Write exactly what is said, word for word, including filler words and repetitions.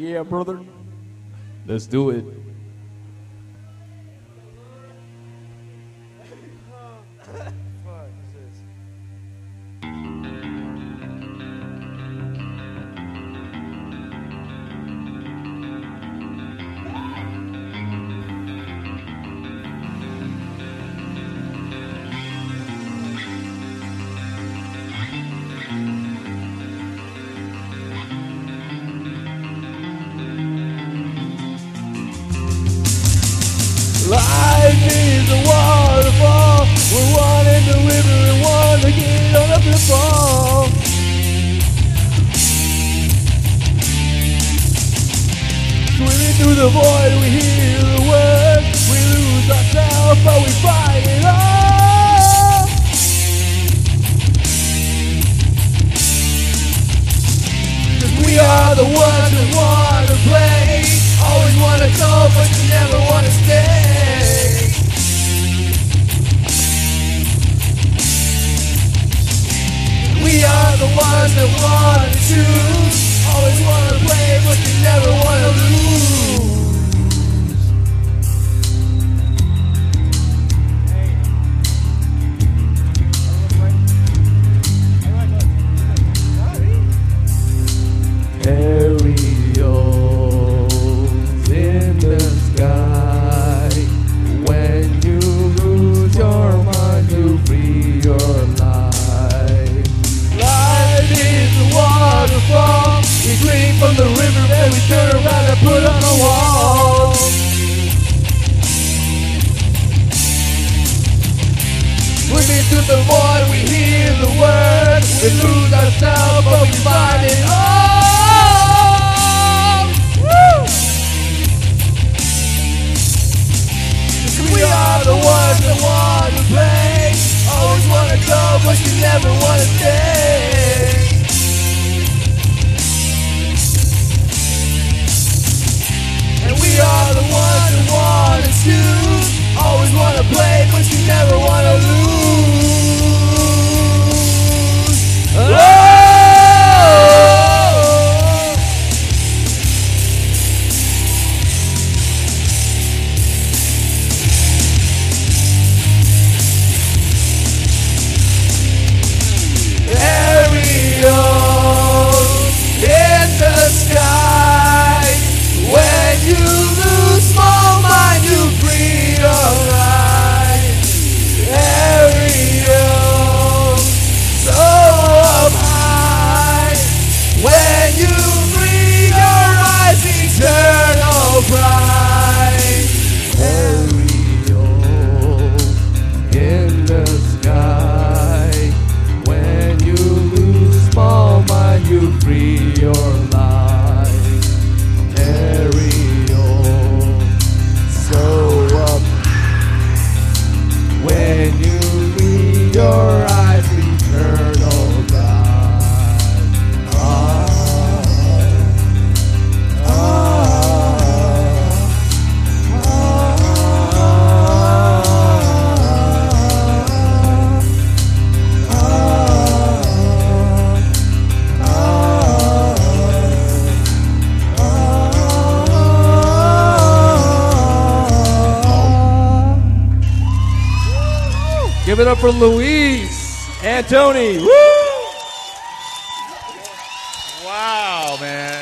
Yeah, brother. Let's do it. Life is a waterfall. We're one in the river and one to get on up and fall. Swimming through the void, we hear the words. We lose ourselves, but we fight it all. Cause we are the ones that want to play. Always want to go, but you never want to stay. We are the ones that want to choose. Always want to play, but you never want to lose. Aerials in the sky. When you lose your mind, you free your life. Life is a waterfall. We drink from the river, then we turn around and put on a wall. Swimming through the void, we hear the words. We lose ourselves, but we find it all. Woo! We are the ones that want to play. Always want to go, but you never want to stay. And we are the ones that want to choose. Always want to play, but you never want to lose. Oh! In the sky, when you lose small mind, you free your life. Aerial, so up high, when you free your eyes, eternal bright. Aerial, in the sky, when you lose small mind, you free your life. Aerial, so up. When you leave your eyes, eternal God. Ah, ah, give it up for Louise and Tony. Woo! Wow, man.